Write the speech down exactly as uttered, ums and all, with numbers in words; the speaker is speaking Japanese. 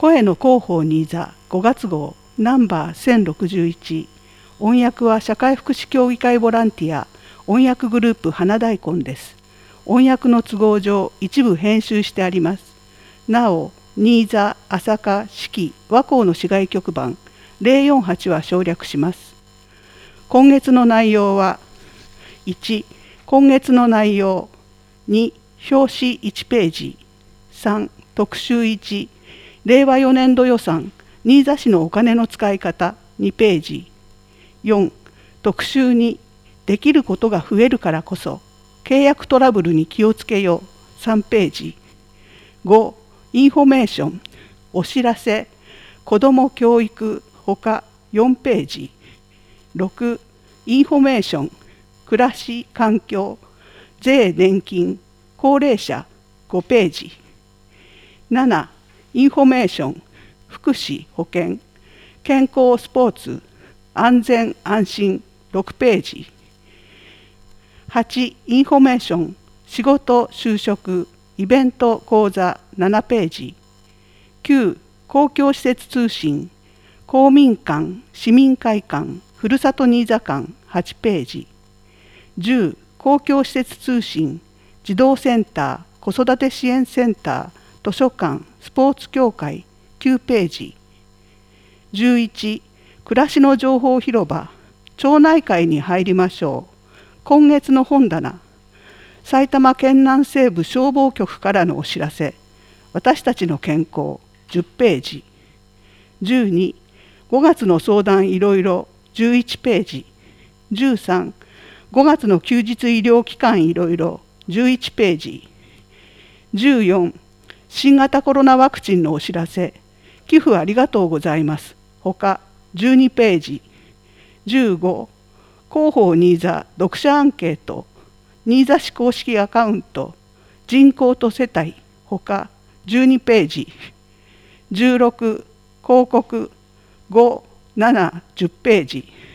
声の広報新座ごがつ号ナンバーせんろくじゅういち。音訳は社会福祉協議会ボランティア音訳グループ花大根です。音訳の都合上一部編集してあります。なお、新座、朝霞、四季、和光の市外局番ゼロよんはちは省略します。今月の内容は、いち、今月の内容、に、表紙いちページ、さん、特集いち、令和よねん度予算、新座市のお金の使い方にページ、よん、特集に、できることが増えるからこそ、契約トラブルに気をつけようさんページ、ご、インフォメーション、お知らせ、子ども教育ほかよんページ、ろく、インフォメーション、暮らし、環境、税、年金、高齢者ごページ、なな、インフォメーション、福祉、保健、健康、スポーツ、安全、安心ろくページ、はち、インフォメーション、仕事、就職、イベント、講座ななページ、きゅう、公共施設通信、公民館、市民会館、ふるさと新座館はちページ、じゅう、公共施設通信、児童センター、子育て支援センター、図書館、スポーツ協会きゅうページ、じゅういち、暮らしの情報広場、町内会に入りましょう。今月の本棚、埼玉県南西部消防局からのお知らせ、私たちの健康じゅっページ、じゅうに、ごがつの相談いろいろじゅういちページ、じゅうさん、ごがつの休日医療機関いろいろじゅういちページ、じゅうよん、新型コロナワクチンのお知らせ、寄付ありがとうございます。ほかじゅうにページ、じゅうご、広報新座読者アンケート、新座市公式アカウント、人口と世帯、ほかじゅうにページ、じゅうろく、広告ご、なな、じゅっページ、